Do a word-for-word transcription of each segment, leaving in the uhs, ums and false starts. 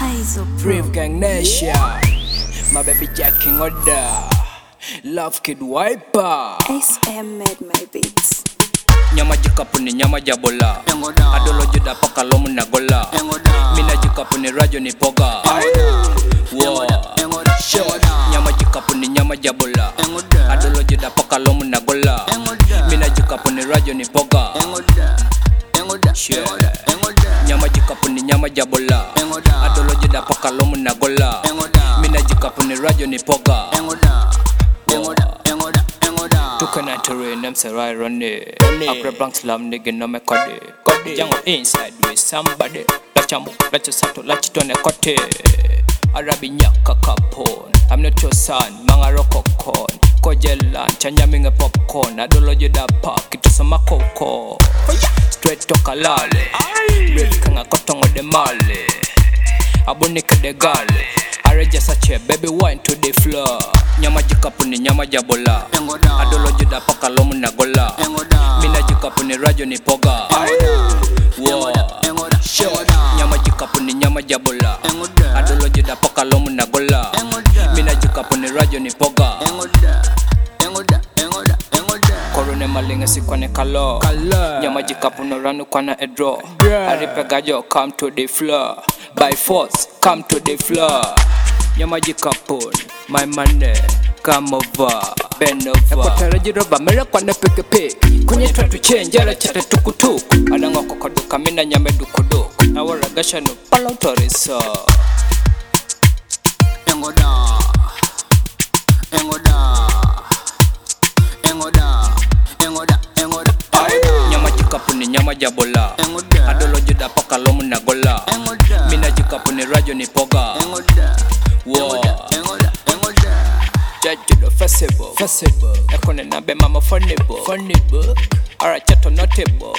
Brave Gang Nation, my baby Jacking order. Love Kid Wiper. S M made my beats. Nyama jikapuni nyama jabola. Adolo juda paka lomu na gola. Mina jikapuni rajo ni poga. Wow. Nyama jikapuni nyama jabola. Adolo juda paka lomu na gola. Mina jikapuni rajo ni poga. Yeah. Nyama jikapuni nyama jabola. Adolo juda paka lomu na gola. Mina jikapuni rajo ni poga. Tukana terrain, them say right run it. After blank slam, nigga no me kodi. Jango inside with somebody. Lachamu, lacha sato, lachi tone kote. Arabi nyaka kapon. I'm not your son, manga roko kon. Kojelan, chanyaminga popcorn. Adolo juda park, ito sama koko. Straight to kalale. Brave kanga kotongo de male. Abunika de gale. Areja sache, baby wine to the floor. Nyama jikapuni nyama jabola. Adolo juda paka lomu na gola. Mina jikapuni rajo ni poga. Wow. Nyama jikapuni nyama jabola. Adolo juda paka lomu na gola. Mina jikapuni rajo ni poga. Korone malinga sikwane kalo. Nyama jikapuno ranu kwana edro. Aripe gajo come to the floor. By force come to the floor. Nyama jikapun my money come over bend over. Ekotara jiroba mera kwana peke peke. Kunye try to change ala chate tukutuku. Adango kokoduka mina nyame dukuduku. Na waragasha no palautorisa. Engoda Engoda Engoda Engoda Engoda Nyama jikapuni nyama jabola. Adolo juda paka lomu na gola. Mina jikapuni rajo ni poga. Wow. Judge the festival. Festival. Ekone na be mama funny book. Funny book. Alright, chato notable.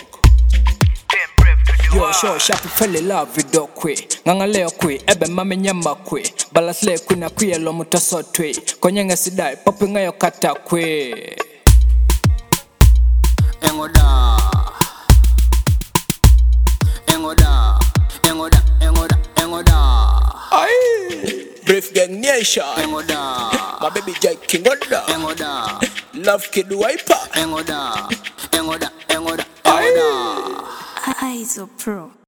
Yo, show sharp fell in love with dog kwe. Nganga leo kwe, ebe mame nyama kwe. Balas le kwe na kwe lo mutaso twe. Konyenga sidai, popi ngayo kata kwe. Engoda Engoda Engoda Engoda Engoda Aye. Brave Gang Nation. Engoda. My baby Jacking order. Engoda. Love Kid Wiper. Engoda. Engoda. Engoda. Engoda. Aizo Pro.